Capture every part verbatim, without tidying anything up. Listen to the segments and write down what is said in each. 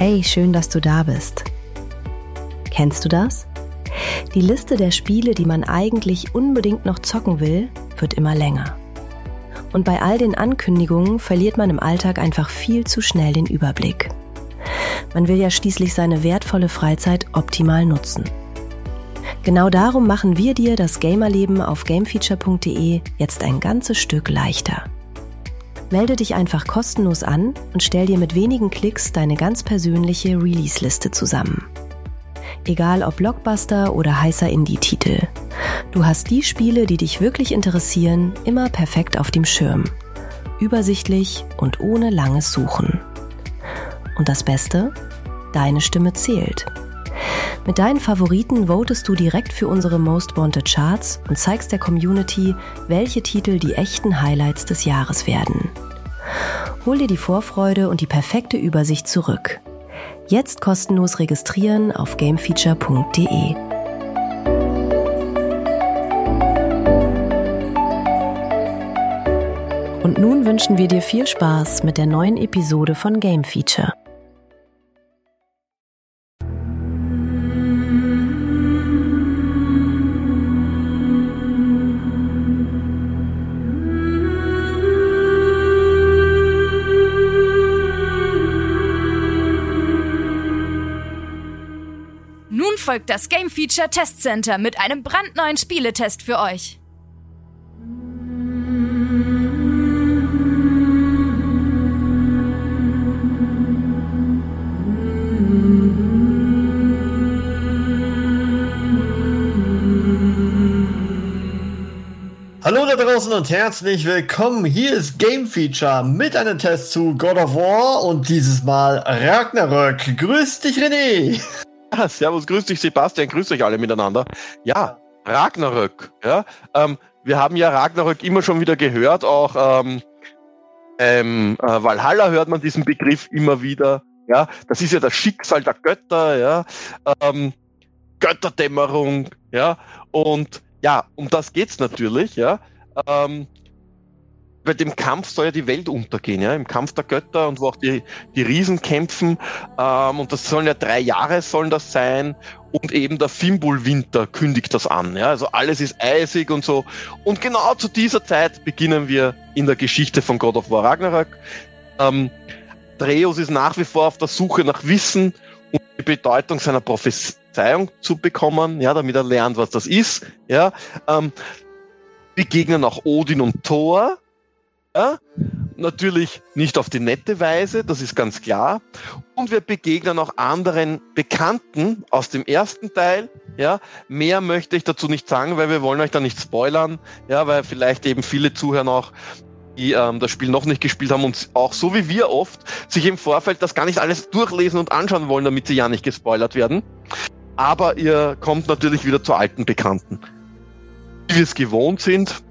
Hey, schön, dass du da bist. Kennst du das? Die Liste der Spiele, die man eigentlich unbedingt noch zocken will, wird immer länger. Und bei all den Ankündigungen verliert man im Alltag einfach viel zu schnell den Überblick. Man will ja schließlich seine wertvolle Freizeit optimal nutzen. Genau darum machen wir dir das Gamerleben auf gamefeature punkt de jetzt ein ganzes Stück leichter. Melde dich einfach kostenlos an und stell dir mit wenigen Klicks deine ganz persönliche Release-Liste zusammen. Egal ob Blockbuster oder heißer Indie-Titel. Du hast die Spiele, die dich wirklich interessieren, immer perfekt auf dem Schirm. Übersichtlich und ohne langes Suchen. Und das Beste? Deine Stimme zählt. Mit deinen Favoriten votest du direkt für unsere Most Wanted Charts und zeigst der Community, welche Titel die echten Highlights des Jahres werden. Hol dir die Vorfreude und die perfekte Übersicht zurück. Jetzt kostenlos registrieren auf gamefeature punkt de. Und nun wünschen wir dir viel Spaß mit der neuen Episode von Game Feature. Nun folgt das Game Feature Test Center mit einem brandneuen Spieletest für euch. Hallo da draußen und herzlich willkommen. Hier ist Game Feature mit einem Test zu God of War und dieses Mal Ragnarök. Grüß dich, René. Ja, servus, grüß dich, Sebastian, grüß euch alle miteinander. Ja, Ragnarök. Ja, ähm, wir haben ja Ragnarök immer schon wieder gehört, auch ähm, ähm, äh, Valhalla hört man diesen Begriff immer wieder. Ja, das ist ja das Schicksal der Götter, ja, ähm, Götterdämmerung, ja, und ja, um das geht's natürlich, ja. Ähm, bei dem Kampf soll ja die Welt untergehen, ja, im Kampf der Götter und wo auch die, die Riesen kämpfen, ähm, und das sollen ja drei Jahre sollen das sein und eben der Fimbulwinter kündigt das an, ja, also alles ist eisig und so und genau zu dieser Zeit beginnen wir in der Geschichte von God of War Ragnarök. Ähm, Atreus ist nach wie vor auf der Suche nach Wissen und die Bedeutung seiner Prophezeiung zu bekommen, ja, damit er lernt, was das ist, ja, ähm, begegnen auch Odin und Thor. Ja, natürlich nicht auf die nette Weise, das ist ganz klar. Und wir begegnen auch anderen Bekannten aus dem ersten Teil. Ja, mehr möchte ich dazu nicht sagen, weil wir wollen euch da nicht spoilern. Ja, weil vielleicht eben viele Zuhörer auch, die ähm, das Spiel noch nicht gespielt haben und auch so wie wir oft sich im Vorfeld das gar nicht alles durchlesen und anschauen wollen, damit sie ja nicht gespoilert werden. Aber ihr kommt natürlich wieder zu alten Bekannten. Wie wir es gewohnt sind,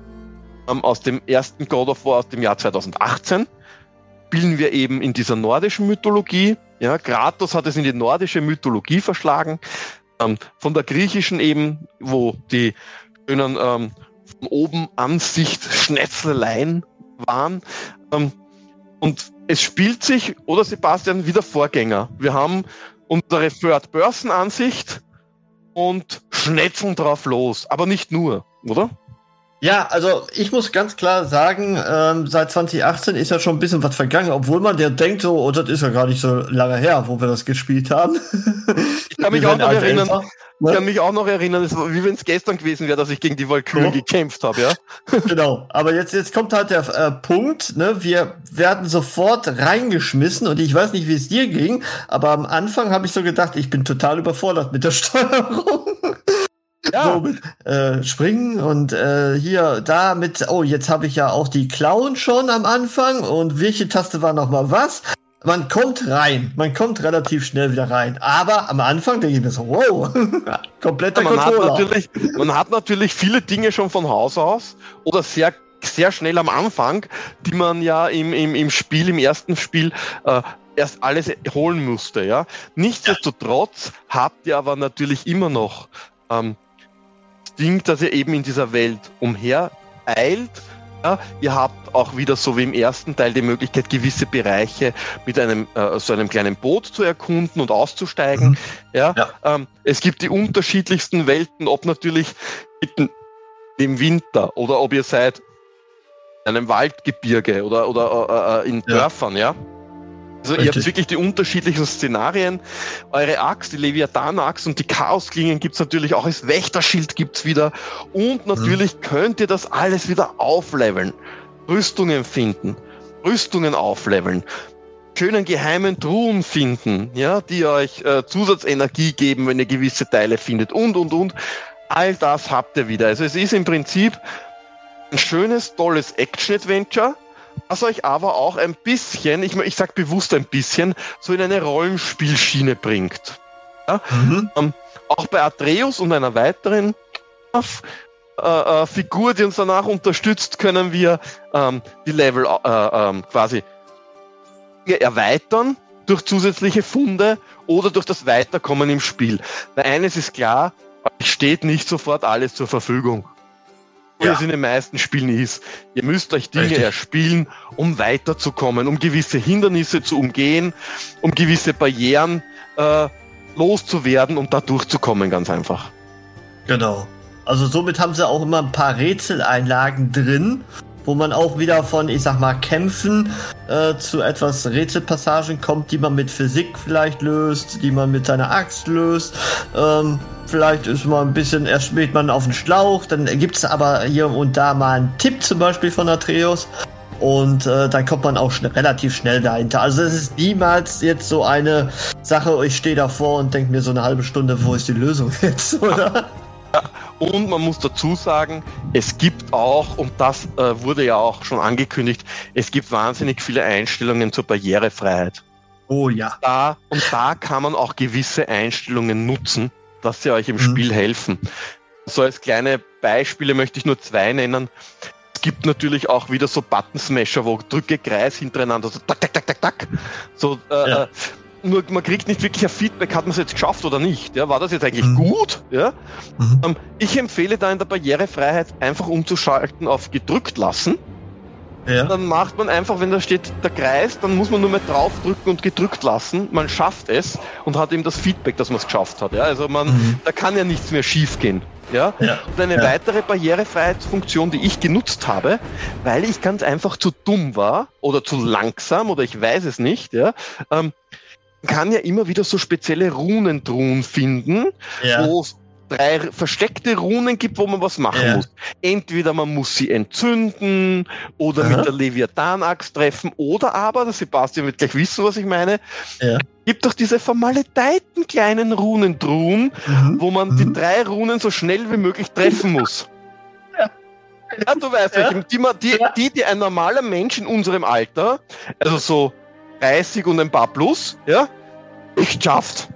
aus dem ersten God of War aus dem Jahr zweitausendachtzehn spielen wir eben in dieser nordischen Mythologie. Ja, Kratos hat es in die nordische Mythologie verschlagen, ähm, von der griechischen eben, wo die schönen ähm, von oben Ansicht Schnetzleleien waren. Ähm, und es spielt sich, oder Sebastian, wie der Vorgänger. Wir haben unsere Third-Person-Ansicht und schnetzeln drauf los, aber nicht nur, oder? Ja, also ich muss ganz klar sagen, ähm, seit zwanzig achtzehn ist ja schon ein bisschen was vergangen, obwohl man der denkt so, oh, das ist ja gar nicht so lange her, wo wir das gespielt haben. Ich kann mich auch noch halt erinnern, älter, ne? Ich kann mich auch noch erinnern, es war, wie wenn es gestern gewesen wäre, dass ich gegen die Walküren ja. gekämpft habe, ja. Genau, aber jetzt, jetzt kommt halt der äh, Punkt, ne, wir werden sofort reingeschmissen und ich weiß nicht, wie es dir ging, aber am Anfang habe ich so gedacht, ich bin total überfordert mit der Steuerung. Ja. So mit äh, Springen und äh, hier, da mit, oh, jetzt habe ich ja auch die Klauen schon am Anfang und welche Taste war noch mal was? Man kommt rein, man kommt relativ schnell wieder rein, aber am Anfang denke ich mir so, wow, kompletter ja, man Controller. Hat natürlich, man hat natürlich viele Dinge schon von Haus aus oder sehr sehr schnell am Anfang, die man ja im, im, im Spiel, im ersten Spiel äh, erst alles holen musste. Ja? Nichtsdestotrotz habt ihr aber natürlich immer noch ähm, Ding, dass ihr eben in dieser Welt umher eilt Ja, ihr habt auch wieder so wie im ersten Teil die Möglichkeit, gewisse Bereiche mit einem äh, so einem kleinen Boot zu erkunden und auszusteigen. Mhm. Ja, ja. Ähm, es gibt die unterschiedlichsten Welten, ob natürlich mitten im Winter oder ob ihr seid in einem Waldgebirge oder, oder äh, in ja. Dörfern, ja. Also Richtig. Ihr habt wirklich die unterschiedlichen Szenarien. Eure Axt, die Leviathan-Axt und die Chaosklingen gibt's natürlich auch als Wächterschild gibt's wieder. Und natürlich mhm. könnt ihr das alles wieder aufleveln. Rüstungen finden, Rüstungen aufleveln, schönen geheimen Truhen finden, ja, die euch äh, Zusatzenergie geben, wenn ihr gewisse Teile findet und, und, und. All das habt ihr wieder. Also es ist im Prinzip ein schönes, tolles Action-Adventure, was euch aber auch ein bisschen, ich, ich sag bewusst ein bisschen, so in eine Rollenspielschiene bringt. Ja? Mhm. Ähm, auch bei Atreus und einer weiteren äh, äh, Figur, die uns danach unterstützt, können wir ähm, die Level äh, äh, quasi erweitern durch zusätzliche Funde oder durch das Weiterkommen im Spiel. Weil eines ist klar, euch steht nicht sofort alles zur Verfügung. Wie ja. es in den meisten Spielen ist. Ihr müsst euch Dinge Richtig. erspielen, um weiterzukommen, um gewisse Hindernisse zu umgehen, um gewisse Barrieren äh, loszuwerden und da durchzukommen, ganz einfach. Genau. Also somit haben sie auch immer ein paar Rätseleinlagen drin, wo man auch wieder von, ich sag mal, Kämpfen äh, zu etwas Rätselpassagen kommt, die man mit Physik vielleicht löst, die man mit seiner Axt löst. Ähm, vielleicht ist man ein bisschen, erst spielt man auf den Schlauch, dann gibt es aber hier und da mal einen Tipp zum Beispiel von Atreus und äh, dann kommt man auch schnell, relativ schnell dahinter. Also es ist niemals jetzt so eine Sache, ich stehe davor und denke mir so eine halbe Stunde, wo ist die Lösung jetzt, oder? Ja, und man muss dazu sagen, es gibt auch, und das äh, wurde ja auch schon angekündigt, es gibt wahnsinnig viele Einstellungen zur Barrierefreiheit. Oh ja. Da, und da kann man auch gewisse Einstellungen nutzen, dass sie euch im mhm. Spiel helfen. So als kleine Beispiele möchte ich nur zwei nennen. Es gibt natürlich auch wieder so Button-Smasher, wo drücke Kreis hintereinander, so tak, tak, tak, tak, tak. So, äh, ja. Nur man kriegt nicht wirklich ein Feedback, hat man es jetzt geschafft oder nicht. Ja, war das jetzt eigentlich mhm. gut? Ja? Mhm. Ähm, ich empfehle da in der Barrierefreiheit einfach umzuschalten auf gedrückt lassen. Ja. Dann macht man einfach, wenn da steht der Kreis, dann muss man nur mehr draufdrücken und gedrückt lassen. Man schafft es und hat eben das Feedback, dass man es geschafft hat. Ja? Also man, mhm. da kann ja nichts mehr schief gehen. Ja? Ja. Und eine ja. weitere Barrierefreiheitsfunktion, die ich genutzt habe, weil ich ganz einfach zu dumm war oder zu langsam oder ich weiß es nicht, ja, ähm, man kann ja immer wieder so spezielle Runentruhen finden, ja. wo es drei versteckte Runen gibt, wo man was machen ja. muss. Entweder man muss sie entzünden oder Aha. mit der Leviathan-Axt treffen oder aber, der Sebastian wird gleich wissen, was ich meine, ja. gibt doch diese vermaledeiten kleinen Runentruhen, mhm. wo man mhm. die drei Runen so schnell wie möglich treffen muss. Ja, ja du weißt, ja. die, die, die, die ein normaler Mensch in unserem Alter, also so dreißig und ein paar plus, ja, nicht schafft.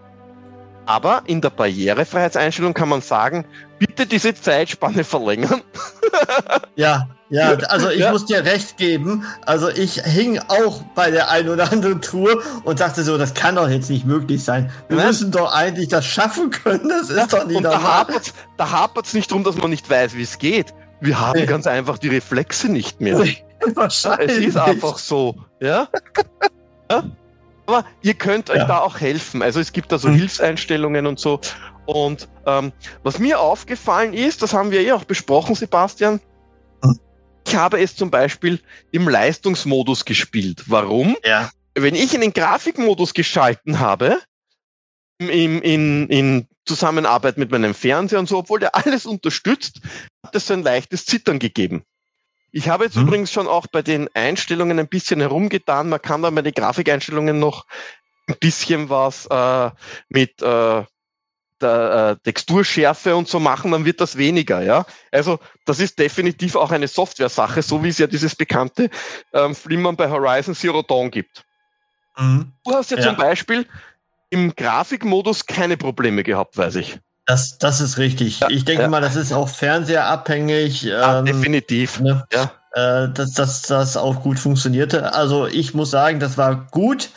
Aber in der Barrierefreiheitseinstellung kann man sagen, bitte diese Zeitspanne verlängern. Ja, ja, also ich ja. muss dir recht geben, also ich hing auch bei der einen oder anderen Truhe und dachte so, das kann doch jetzt nicht möglich sein. Wir Nein. müssen doch eigentlich das schaffen können, das ist ja, doch nicht und normal. Da hapert's, da hapert's nicht drum, dass man nicht weiß, wie es geht. Wir haben nee. ganz einfach die Reflexe nicht mehr. Nee. Wahrscheinlich. Es ist einfach so, ja? ja? Aber ihr könnt euch ja. da auch helfen. Also es gibt da so mhm. Hilfseinstellungen und so. Und ähm, was mir aufgefallen ist, das haben wir ja auch besprochen, Sebastian, mhm. ich habe es zum Beispiel im Leistungsmodus gespielt. Warum? Ja. Wenn ich in den Grafikmodus geschalten habe, in, in, in Zusammenarbeit mit meinem Fernseher und so, obwohl der alles unterstützt, hat es so ein leichtes Zittern gegeben. Ich habe jetzt hm. übrigens schon auch bei den Einstellungen ein bisschen herumgetan. Man kann da bei den Grafikeinstellungen noch ein bisschen was äh, mit äh, der äh, Texturschärfe und so machen, dann wird das weniger. Ja, also das ist definitiv auch eine Software-Sache, so wie es ja dieses bekannte ähm, Flimmern bei Horizon Zero Dawn gibt. Hm. Du hast ja, ja zum Beispiel im Grafikmodus keine Probleme gehabt, weiß ich. Das, das ist richtig. Ja, ich denke ja. mal, das ist auch fernseherabhängig. Ja, ähm, definitiv. Ne? Ja. Äh, dass, dass das auch gut funktionierte. Also ich muss sagen, das war gut.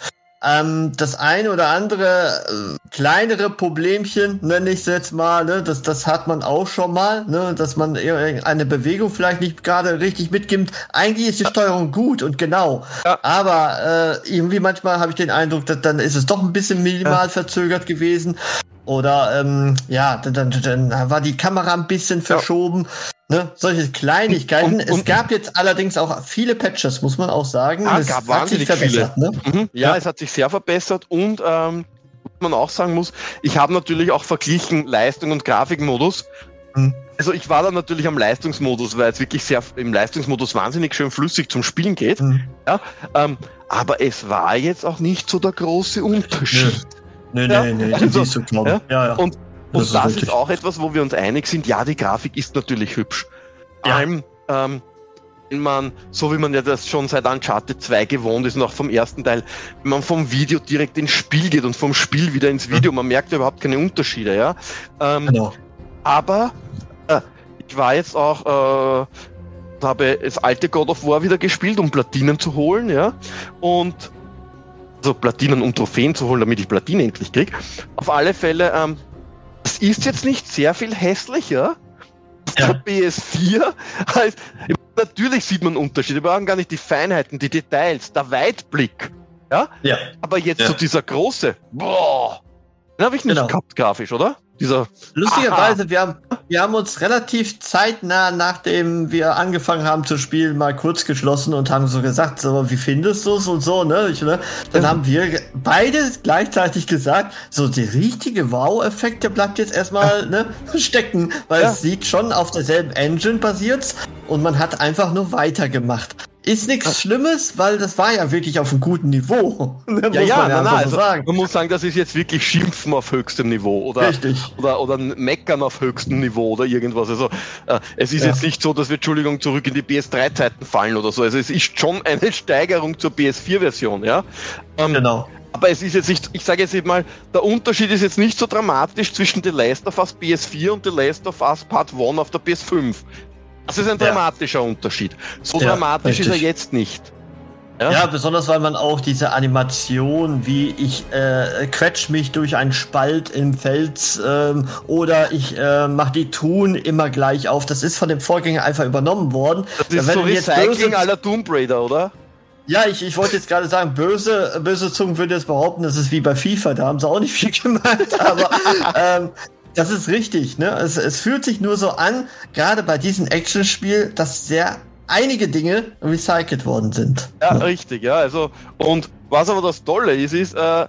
Ähm, das eine oder andere äh, kleinere Problemchen, nenne ich es jetzt mal, ne, das, das hat man auch schon mal, ne, dass man eine Bewegung vielleicht nicht gerade richtig mitgibt. Eigentlich ist die Steuerung gut und genau, ja. aber äh, irgendwie manchmal habe ich den Eindruck, dass dann ist es doch ein bisschen minimal ja. verzögert gewesen. Oder ähm, ja, dann, dann, dann war die Kamera ein bisschen verschoben. Ja. Ne? Solche Kleinigkeiten. Und, und, es gab jetzt allerdings auch viele Patches, muss man auch sagen. Ah, es gab hat sich verbessert. Viele. Ne? Mhm. Ja, ja, es hat sich sehr verbessert und ähm, was man auch sagen muss, ich habe natürlich auch verglichen Leistung und Grafikmodus. Mhm. Also ich war dann natürlich am Leistungsmodus, weil es wirklich sehr im Leistungsmodus wahnsinnig schön flüssig zum Spielen geht. Mhm. Ja, ähm, aber es war jetzt auch nicht so der große Unterschied. Ja. Nee, nee, ja, nee, also, die ist so klar. Ja, ja, ja. Und, und das, das ist, ist auch etwas, wo wir uns einig sind. Ja, die Grafik ist natürlich hübsch. Vor ja. allem, ähm, wenn man, so wie man ja das schon seit Uncharted zwei gewohnt ist und auch vom ersten Teil, wenn man vom Video direkt ins Spiel geht und vom Spiel wieder ins Video, man merkt ja überhaupt keine Unterschiede, ja. Ähm, genau. Aber äh, ich war jetzt auch, äh, habe das alte God of War wieder gespielt, um Platinen zu holen, ja. Und also Platinen und Trophäen zu holen, damit ich Platine endlich kriege. Auf alle Fälle, ähm, es ist jetzt nicht sehr viel hässlicher ja. der P S vier. Als, natürlich sieht man Unterschiede, wir brauchen gar nicht die Feinheiten, die Details, der Weitblick. Ja? Ja. Aber jetzt ja. so dieser große, boah, den habe ich nicht genau. gehabt, grafisch, oder? Dieser, Lustigerweise, wir haben, wir haben uns relativ zeitnah, nachdem wir angefangen haben zu spielen, mal kurz geschlossen und haben so gesagt, so, wie findest du es und so, ne? Ich, ne? Dann ja. haben wir beide gleichzeitig gesagt, so, der richtige Wow-Effekt, der bleibt jetzt erstmal ja. ne, stecken, weil ja. es sieht schon auf derselben Engine basiert und man hat einfach nur weitergemacht. Ist nichts Schlimmes, weil das war ja wirklich auf einem guten Niveau. ja, ja, ja nein, nein, also sagen. Man muss sagen, das ist jetzt wirklich Schimpfen auf höchstem Niveau oder, oder, oder Meckern auf höchstem Niveau oder irgendwas. Also äh, es ist ja. jetzt nicht so, dass wir, Entschuldigung, zurück in die P S drei Zeiten fallen oder so. Also es ist schon eine Steigerung zur P S vier Version, ja. Ähm, genau. Aber es ist jetzt nicht, ich sage jetzt mal, der Unterschied ist jetzt nicht so dramatisch zwischen The Last of Us P S vier und The Last of Us Part eins auf der P S fünf. Das ist ein dramatischer ja. Unterschied. So ja, dramatisch richtig. Ist er jetzt nicht. Ja? ja, besonders weil man auch diese Animation, wie ich äh, quetsch mich durch einen Spalt im Fels ähm, oder ich äh, mache die Truhen immer gleich auf. Das ist von dem Vorgänger einfach übernommen worden. Das ist da, so Recycling à la Tomb Raider, oder? Ja, ich, ich wollte jetzt gerade sagen, böse, böse Zungen würden jetzt behaupten, das ist wie bei FIFA, da haben sie auch nicht viel gemacht, aber ähm, das ist richtig, ne? Es, es fühlt sich nur so an, gerade bei diesem Actionspiel, dass sehr einige Dinge recycelt worden sind. Ja, ne? Richtig, ja. Also, und was aber das Tolle ist, ist, äh,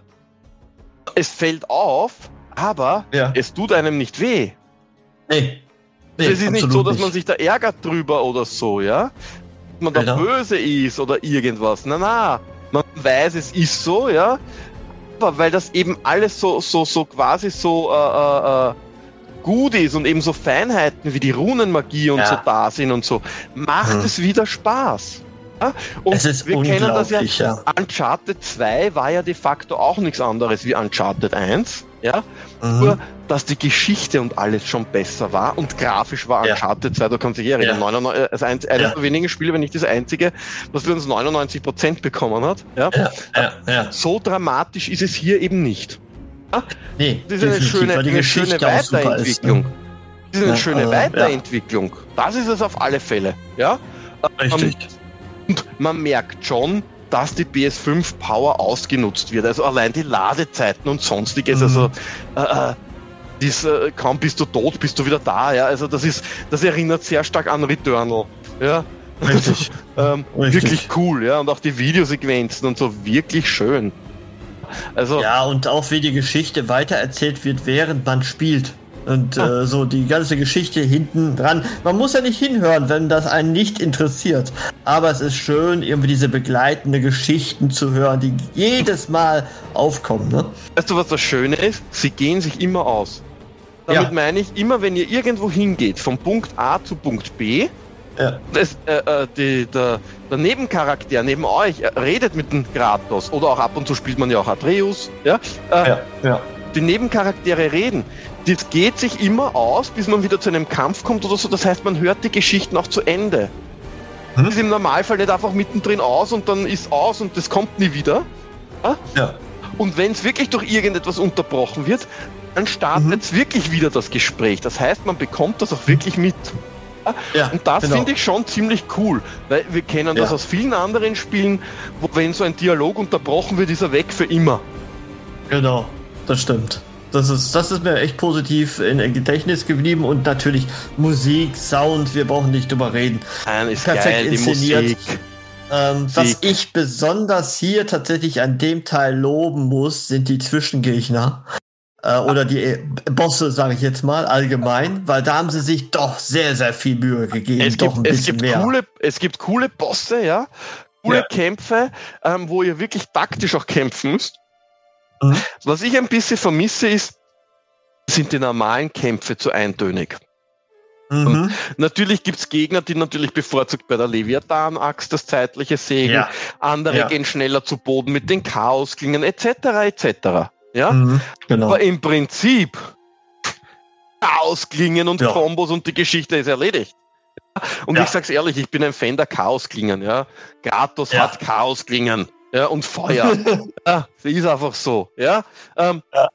es fällt auf, aber ja. es tut einem nicht weh. Nee. nee es ist nicht so, dass man sich da ärgert drüber oder so, ja? Dass man da genau. böse ist oder irgendwas. Na, na. Man weiß, es ist so, ja. Weil das eben alles so, so, so quasi so äh, äh, gut ist und eben so Feinheiten wie die Runenmagie und ja. so da sind und so, macht hm. es wieder Spaß. Ja? Und es ist wir kennen das ja, ja, Uncharted zwei war ja de facto auch nichts anderes wie Uncharted eins, ja, mhm. nur, dass die Geschichte und alles schon besser war und grafisch war ja. Uncharted zwei, da kannst du dich erinnern, ja. neunundneunzig, also eines ja. der wenigen Spiele, wenn nicht das einzige, was für uns neunundneunzig Prozent bekommen hat, ja. Ja. Ja. Ja. So dramatisch ist es hier eben nicht. Ja? Nee, das ist eine schöne, eine schöne Weiterentwicklung. Ist, ne? Das ist eine ja, schöne also, Weiterentwicklung. Ja. Das ist es auf alle Fälle. Ja? Richtig. Und man merkt schon, dass die P S fünf Power ausgenutzt wird. Also allein die Ladezeiten und sonstiges. Mhm. Also äh, dies, äh, kaum bist du tot, bist du wieder da. Ja? Also das ist, das erinnert sehr stark an Returnal. Ja? Richtig. ähm, Richtig. Wirklich cool, ja. Und auch die Videosequenzen und so wirklich schön. Also, ja, und auch wie die Geschichte weitererzählt wird, während man spielt. Und ah. äh, so die ganze Geschichte hinten dran. Man muss ja nicht hinhören, wenn das einen nicht interessiert. Aber es ist schön, irgendwie diese begleitende Geschichten zu hören, die jedes Mal aufkommen. Ne? Weißt du, was das Schöne ist? Sie gehen sich immer aus. Damit ja. meine ich, immer wenn ihr irgendwo hingeht, von Punkt A zu Punkt B, ja. das, äh, äh, die, der, der Nebencharakter neben euch redet mit dem Kratos. Oder auch ab und zu spielt man ja auch Atreus. Ja? Äh, ja, ja. Die Nebencharaktere reden. Das geht sich immer aus, bis man wieder zu einem Kampf kommt oder so. Das heißt, man hört die Geschichten auch zu Ende. Hm? Das ist im Normalfall nicht einfach mittendrin aus und dann ist aus und das kommt nie wieder. Ja? Ja. Und wenn es wirklich durch irgendetwas unterbrochen wird, dann startet mhm. wirklich wieder das Gespräch. Das heißt, man bekommt das auch wirklich mit. Ja? Ja, und das genau. finde ich schon ziemlich cool, weil wir kennen das ja. aus vielen anderen Spielen, wo wenn so ein Dialog unterbrochen wird, ist er weg für immer. Genau, das stimmt. Das ist, das ist mir echt positiv in Gedächtnis geblieben und natürlich Musik, Sound, wir brauchen nicht drüber reden. Nein, ist perfekt geil, inszeniert. Die Musik. Ähm, was ich besonders hier tatsächlich an dem Teil loben muss, sind die Zwischengegner. Äh, oder die äh, Bosse, sage ich jetzt mal, allgemein, weil da haben sie sich doch sehr, sehr viel Mühe gegeben. Es doch gibt, ein es bisschen gibt mehr. Coole, es gibt coole Bosse, ja. Coole Ja. Kämpfe, ähm, wo ihr wirklich taktisch auch kämpfen müsst. Mhm. Was ich ein bisschen vermisse, ist, sind die normalen Kämpfe zu eintönig. Mhm. Natürlich gibt's Gegner, die natürlich bevorzugt bei der Leviathan-Axt das zeitliche sägen, Ja. andere Ja. gehen schneller zu Boden mit den Chaosklingen et cetera et cetera. Ja? Mhm. Genau. Aber im Prinzip Chaosklingen und Ja. Kombos und die Geschichte ist erledigt. Und Ja. ich sag's ehrlich, ich bin ein Fan der Chaosklingen. Ja? Kratos Ja. hat Chaosklingen, ja, und Feuer. Ja, das ist einfach so. Ja? Ähm, Ja.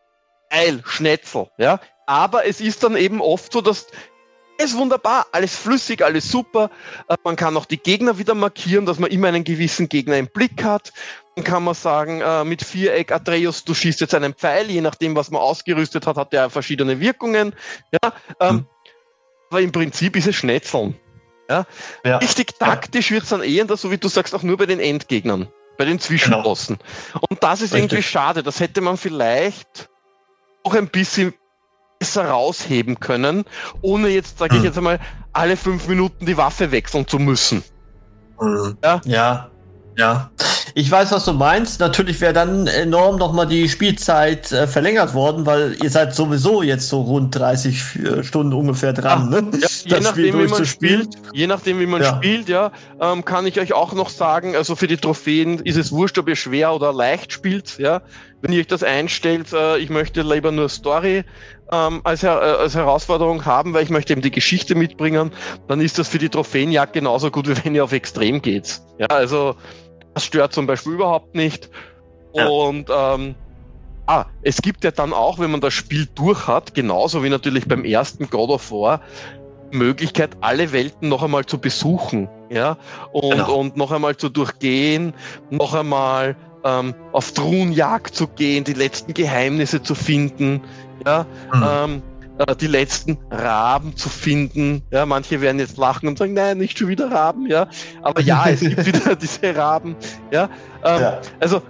Geil, Schnetzel. Ja? Aber es ist dann eben oft so, dass alles wunderbar, alles flüssig, alles super. Äh, man kann auch die Gegner wieder markieren, dass man immer einen gewissen Gegner im Blick hat. Dann kann man sagen, äh, mit Viereck, Atreus, du schießt jetzt einen Pfeil, je nachdem, was man ausgerüstet hat, hat der verschiedene Wirkungen. Ja, ähm, Mhm. aber im Prinzip ist es Schnetzeln. Ja? Ja. Richtig taktisch wird es dann eher, so wie du sagst, auch nur bei den Endgegnern, bei den Zwischenbossen. Und das ist Richtig. irgendwie schade. Das hätte man vielleicht auch ein bisschen besser rausheben können, ohne jetzt, sage ich Hm. jetzt einmal, alle fünf Minuten die Waffe wechseln zu müssen. Mhm. Ja. Ja. Ja. Ich weiß, was du meinst. Natürlich wäre dann enorm nochmal die Spielzeit äh, verlängert worden, weil ihr seid sowieso jetzt so rund dreißig Stunden ungefähr dran, ne? Ja, je nachdem, wie man durchzuspielen. spielt, je nachdem, wie man Ja. spielt, ja, ähm, kann ich euch auch noch sagen, also für die Trophäen ist es wurscht, ob ihr schwer oder leicht spielt, ja. Wenn ihr euch das einstellt, äh, ich möchte lieber nur Story ähm, als, Her äh, als Herausforderung haben, weil ich möchte eben die Geschichte mitbringen, dann ist das für die Trophäenjagd genauso gut, wie wenn ihr auf Extrem geht. Ja, also das stört zum Beispiel überhaupt nicht. Ja. Und ähm, ah, es gibt ja dann auch, wenn man das Spiel durch hat, genauso wie natürlich beim ersten God of War, Möglichkeit, alle Welten noch einmal zu besuchen, ja, und, Genau. und noch einmal zu durchgehen, noch einmal ähm, auf Truhenjagd zu gehen, die letzten Geheimnisse zu finden, ja, Mhm. ähm, äh, die letzten Raben zu finden, ja, manche werden jetzt lachen und sagen, nein, nicht schon wieder Raben, ja, aber ja, es gibt wieder diese Raben, ja, ähm, Ja. also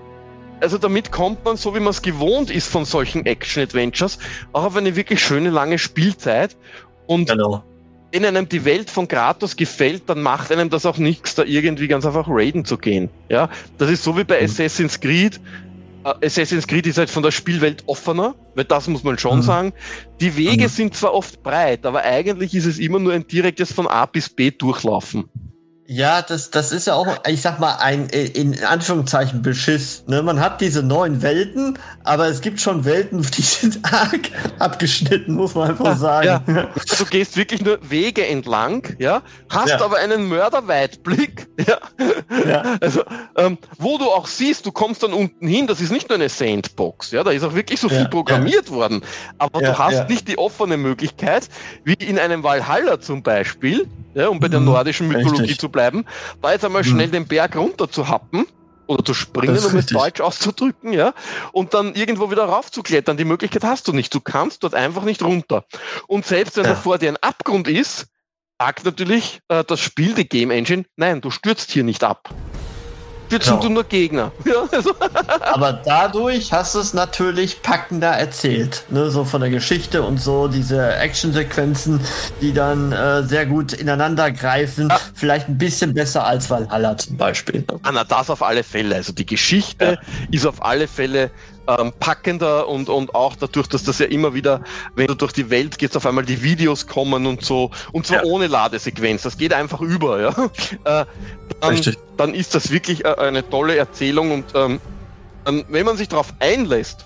Also damit kommt man, so wie man es gewohnt ist von solchen Action-Adventures, auch auf eine wirklich schöne, lange Spielzeit. Und Genau. wenn einem die Welt von Kratos gefällt, dann macht einem das auch nichts, da irgendwie ganz einfach raiden zu gehen. Ja, das ist so wie bei Mhm. Assassin's Creed. Äh, Assassin's Creed ist halt von der Spielwelt offener, weil das muss man schon Mhm. sagen. Die Wege Mhm. sind zwar oft breit, aber eigentlich ist es immer nur ein direktes von A bis B durchlaufen. Ja, das, das ist ja auch, ich sag mal, ein äh, in Anführungszeichen Beschiss. Ne? Man hat diese neuen Welten, aber es gibt schon Welten, die sind arg abgeschnitten, muss man einfach sagen. Ja. Du gehst wirklich nur Wege entlang, ja, hast Ja. aber einen Mörderweitblick, ja. Ja. Also, ähm, wo du auch siehst, du kommst dann unten hin, das ist nicht nur eine Sandbox, ja, da ist auch wirklich so Ja, viel programmiert worden, aber Ja, du hast ja. nicht die offene Möglichkeit, wie in einem Valhalla zum Beispiel, ja, um bei der Mhm, nordischen Mythologie richtig. zu bleiben, da jetzt einmal Mhm. schnell den Berg runter zu happen, oder zu springen, Das ist um es richtig. deutsch auszudrücken, ja, und dann irgendwo wieder raufzuklettern. Die Möglichkeit hast du nicht. Du kannst dort einfach nicht runter. Und selbst wenn Ja. da vor dir ein Abgrund ist, sagt natürlich äh, das Spiel, die Game Engine, nein, du stürzt hier nicht ab. Stürzen Genau. du nur Gegner. Ja, also, Aber dadurch hast du es natürlich packender erzählt. Ne? So von der Geschichte und so, diese Actionsequenzen, die dann äh, sehr gut ineinander greifen. Ja. Vielleicht ein bisschen besser als Valhalla zum Beispiel. ah, na, das auf alle Fälle. Also die Geschichte ist auf alle Fälle ähm, packender und, und auch dadurch, dass das ja immer wieder, wenn du durch die Welt gehst, auf einmal die Videos kommen und so, und zwar Ja. ohne Ladesequenz, das geht einfach über, ja. Äh, dann, Richtig. dann ist das wirklich äh, eine tolle Erzählung und ähm, dann, wenn man sich darauf einlässt,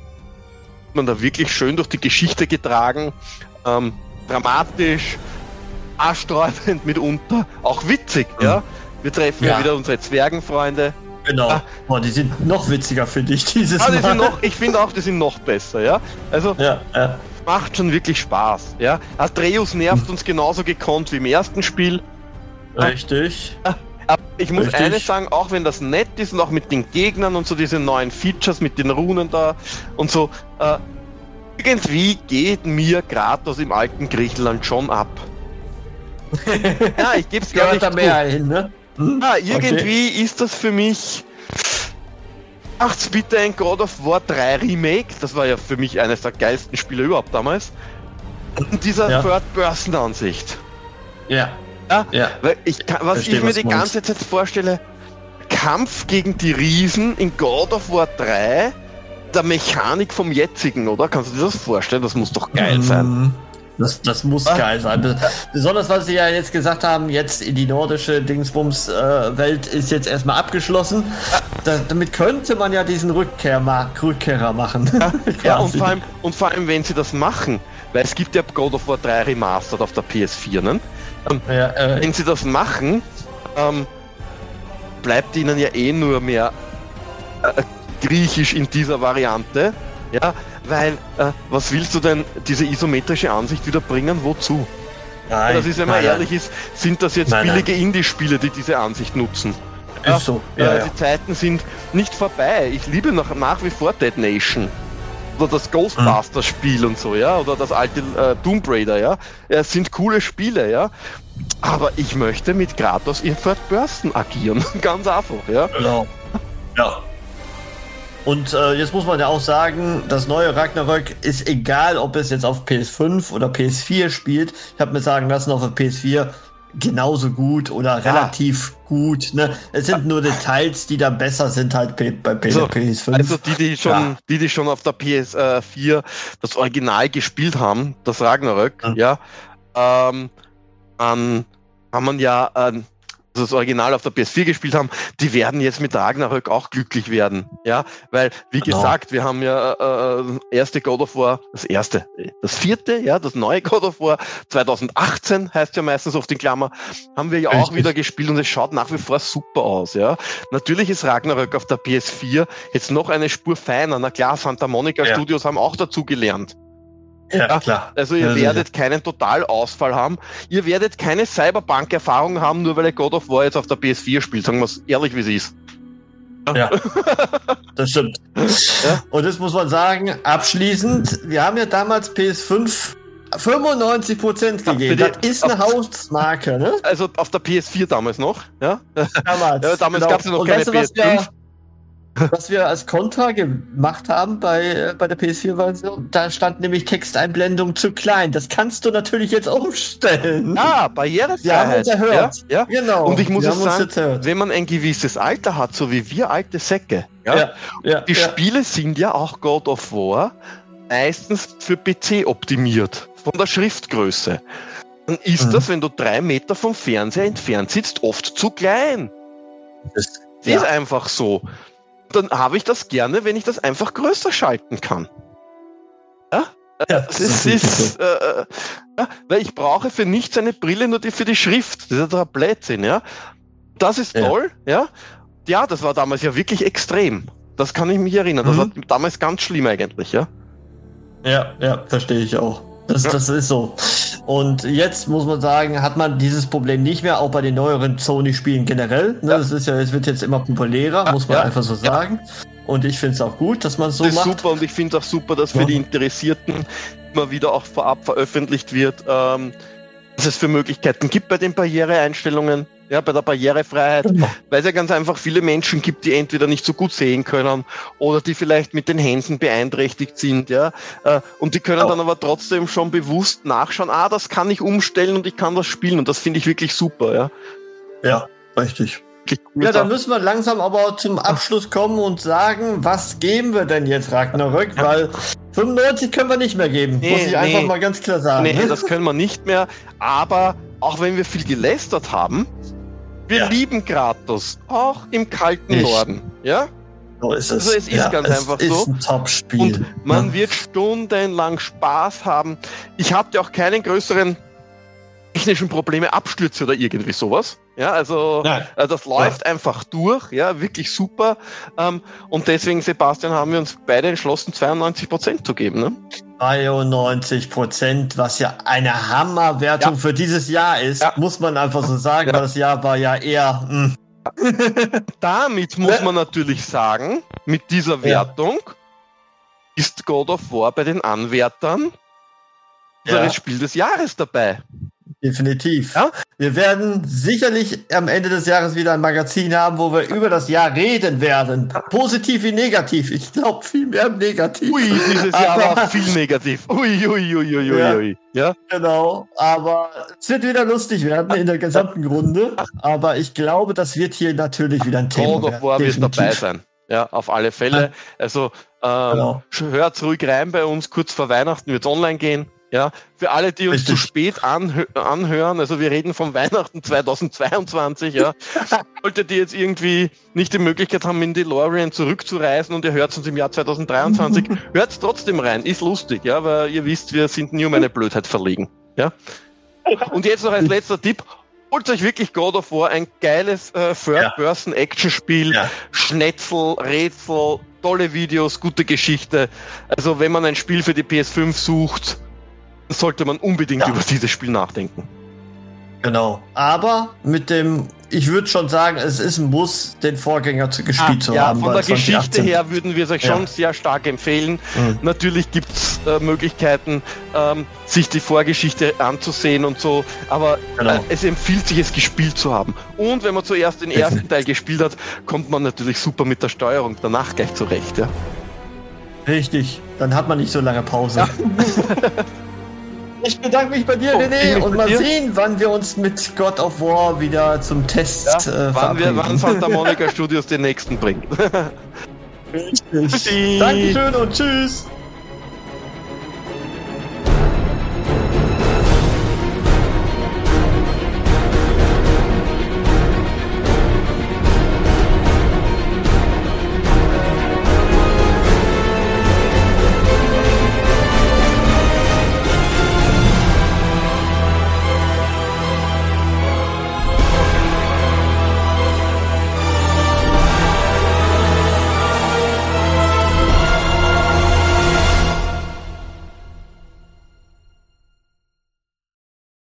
wird man da wirklich schön durch die Geschichte getragen, ähm, dramatisch, arschsträubend mitunter, auch witzig, Mhm. ja. Wir treffen ja. Ja. wieder unsere Zwergenfreunde, Genau. Ah. Boah, die sind noch witziger, finde ich, dieses Ah, die Mal. sind noch, ich finde auch, die sind noch besser, ja. Also, Ja, ja. macht schon wirklich Spaß, ja. Atreus nervt uns genauso gekonnt wie im ersten Spiel. Richtig. Aber ich muss Richtig. eines sagen, auch wenn das nett ist und auch mit den Gegnern und so diese neuen Features mit den Runen da und so, äh, irgendwie geht mir Kratos im alten Griechenland schon ab. Ja, ich gebe es gar Gehört nicht da zu. mehr hin, ne? Hm? Ja, irgendwie Okay. ist das für mich. Macht's bitte ein God of War drei Remake. Das war ja für mich eines der geilsten Spiele überhaupt damals. Und dieser Ja. Third-Person-Ansicht. Ja. Ja, Ja. weil ich kann, was Verstehe, ich mir was die du meinst. ganze Zeit vorstelle, Kampf gegen die Riesen in God of War drei, der Mechanik vom jetzigen, oder? Kannst du dir das vorstellen? Das muss doch geil sein. Mhm. Das, das muss Ah. geil sein. Bes- Besonders, was sie ja jetzt gesagt haben, jetzt in die nordische Dingsbums-Welt ist jetzt erstmal abgeschlossen. Da, damit könnte man ja diesen Rückkehr ma Rückkehrer machen. Ja, und Quasi. vor, allem, und vor allem, wenn sie das machen, weil es gibt ja God of War drei Remastered auf der P S vier, ne? Ja, äh, Wenn sie das machen, ähm, bleibt ihnen ja eh nur mehr äh, Griechisch in dieser Variante. Ja, weil, äh, was willst du denn, diese isometrische Ansicht wieder bringen? Wozu? nein, Das ist, wenn man nein, ehrlich ist, sind das jetzt Nein, nein. billige Indie-Spiele, die diese Ansicht nutzen. nein. Ist so. Äh, Ja, ja. Die Zeiten sind nicht vorbei. Ich liebe noch, nach wie vor Dead Nation. Oder das Ghostbusters-Spiel und so, ja. Oder das alte äh, Tomb Raider, ja. Es sind coole Spiele, ja. Aber ich möchte mit Kratos in Third Person agieren. Ganz einfach, ja. Genau. Ja. Und äh, jetzt muss man ja auch sagen, das neue Ragnarök ist egal, ob es jetzt auf P S fünf oder P S vier spielt. Ich habe mir sagen lassen, auf der P S vier genauso gut oder relativ gut. Ne? Es sind nur Details, die da besser sind halt bei, bei P- Also, P S fünf. Also die, die schon, Ja. die, die schon auf der P S vier das Original gespielt haben, das Ragnarök, Mhm. ja, ähm, ähm, haben man ja ähm, also das Original auf der P S vier gespielt haben, die werden jetzt mit Ragnarök auch glücklich werden, ja, weil, wie Genau. gesagt, wir haben ja äh, erste God of War, das erste, das vierte, ja, das neue God of War zwanzig achtzehn heißt ja meistens oft in Klammer, haben wir ja auch Richtig. wieder gespielt und es schaut nach wie vor super aus, ja. Natürlich ist Ragnarök auf der P S vier jetzt noch eine Spur feiner, na klar, Santa Monica Ja. Studios haben auch dazu gelernt. ja, klar. Also ihr Ja, werdet keinen Totalausfall haben. Ihr werdet keine Cyberpunk-Erfahrung haben, nur weil ihr God of War jetzt auf der P S vier spielt. Sagen wir es ehrlich, wie es ist. Ja, das stimmt. Ja. Und das muss man sagen, abschließend, wir haben ja damals P S fünf fünfundneunzig Prozent Ja, gegeben. für die- Das ist eine Hausmarke, ne? Also auf der P S vier damals noch. Ja, Damals. ja damals Genau. gab es ja noch Und keine weißt du, P was S fünf. wir, was wir als Kontra gemacht haben bei, äh, bei der P S vier-Version? Da stand nämlich Texteinblendung zu klein. Das kannst du natürlich jetzt umstellen. Ah, Wir haben Barrierefreiheit. uns erhört. Ja, ja. Genau. Und ich muss wir es haben uns sagen, jetzt erhört. wenn man ein gewisses Alter hat, so wie wir alte Säcke, ja, Ja, ja, die ja. Spiele sind ja auch God of War meistens für P C optimiert, von der Schriftgröße. Dann ist Mhm. das, wenn du drei Meter vom Fernseher entfernt sitzt, oft zu klein. Das, Das ja. ist einfach so. Dann habe ich das gerne, wenn ich das einfach größer schalten kann. Ja? Ja, Das ist, ist äh, äh, ja, weil ich brauche für nichts eine Brille, nur die für die Schrift. Das ist ja doch ein Blödsinn, ja. Das ist Ja. toll, ja. Ja, das war damals ja wirklich extrem. Das kann ich mich erinnern. Das Mhm. war damals ganz schlimm eigentlich, ja. Ja, ja, verstehe ich auch. Das, Ja. das ist so. Und jetzt muss man sagen, hat man dieses Problem nicht mehr, auch bei den neueren Sony-Spielen generell. Ne? Ja. Das ist ja, es wird jetzt immer populärer, Ja, muss man ja, einfach so ja. sagen. Und ich finde es auch gut, dass man es so Das ist macht. super und ich finde auch super, dass für Ja. die Interessierten immer wieder auch vorab veröffentlicht wird, ähm, was es für Möglichkeiten gibt bei den Barriereeinstellungen, ja, bei der Barrierefreiheit, Genau. weil es ja ganz einfach viele Menschen gibt, die entweder nicht so gut sehen können oder die vielleicht mit den Händen beeinträchtigt sind, ja, äh, und die können Ja. dann aber trotzdem schon bewusst nachschauen, ah, das kann ich umstellen und ich kann das spielen und das finde ich wirklich super, ja. Ja, richtig. Wirklich coole Ja, dann Sache. müssen wir langsam aber zum Abschluss kommen und sagen, was geben wir denn jetzt Ragnarök? Weil fünfundneunzig können wir nicht mehr geben, Nee, muss ich einfach nee. mal ganz klar sagen. Nee, das können wir nicht mehr. Aber auch wenn wir viel gelästert haben, wir Ja. lieben Kratos, auch im kalten Ich- Norden. Ja? So ist es. Also es ist ganz es einfach ist so. ein Top-Spiel. Und man Ja. wird stundenlang Spaß haben. Ich hatte auch keinen größeren technischen Probleme, Abstürze oder irgendwie sowas. Ja, also äh, das läuft ja. einfach durch, ja, wirklich super. Ähm, und deswegen, Sebastian, haben wir uns beide entschlossen, zweiundneunzig Prozent zu geben. Ne? zweiundneunzig Prozent, was ja eine Hammerwertung ja. für dieses Jahr ist, ja. muss man einfach so sagen, ja. weil das Jahr war ja eher... Mh. Damit muss man natürlich sagen, mit dieser Wertung ja. ist God of War bei den Anwärtern ja. das Spiel des Jahres dabei. Definitiv. Ja? Wir werden sicherlich am Ende des Jahres wieder ein Magazin haben, wo wir über das Jahr reden werden. Positiv wie negativ. Ich glaube, viel mehr negativ. Ui, dieses Jahr aber, war viel negativ. Ui, ui, ui, ui, ja, ui. Ja? Genau. Aber es wird wieder lustig werden in der gesamten Runde. Aber ich glaube, das wird hier natürlich wieder ein Thema God of War wird dabei sein. Ja, auf alle Fälle. Also ähm, genau. hört's ruhig rein bei uns. Kurz vor Weihnachten wird's online gehen. Ja, für alle, die uns Richtig. zu spät anhö- anhören, also wir reden von Weihnachten zweitausendzweiundzwanzig, ja. Solltet ihr jetzt irgendwie nicht die Möglichkeit haben, in DeLorean zurückzureisen und ihr hört uns im Jahr zweitausenddreiundzwanzig, hört's trotzdem rein, ist lustig, ja, weil ihr wisst, wir sind nie um eine Blödheit verlegen, ja. Und jetzt noch als letzter Tipp, holt euch wirklich God of War, ein geiles äh, Third-Person-Action-Spiel, ja. Schnetzel, Rätsel, tolle Videos, gute Geschichte, also wenn man ein Spiel für die P S fünf sucht, sollte man unbedingt ja. über dieses Spiel nachdenken. Genau. Aber mit dem, ich würde schon sagen, es ist ein Muss, den Vorgänger zu gespielt ah, zu ja, haben. Von der Geschichte her würden wir es euch ja. schon sehr stark empfehlen. Mhm. Natürlich gibt es äh, Möglichkeiten, ähm, sich die Vorgeschichte anzusehen und so, aber genau. äh, es empfiehlt sich, es gespielt zu haben. Und wenn man zuerst den ersten Definitiv. Teil gespielt hat, kommt man natürlich super mit der Steuerung danach gleich zurecht. Ja. Richtig. Dann hat man nicht so lange Pause. Ja. Ich bedanke mich bei dir, oh, René, und mal dir. sehen, wann wir uns mit God of War wieder zum Test ja, äh, wann wir wann Santa Monica Studios den nächsten bringt. Richtig. Dankeschön und tschüss.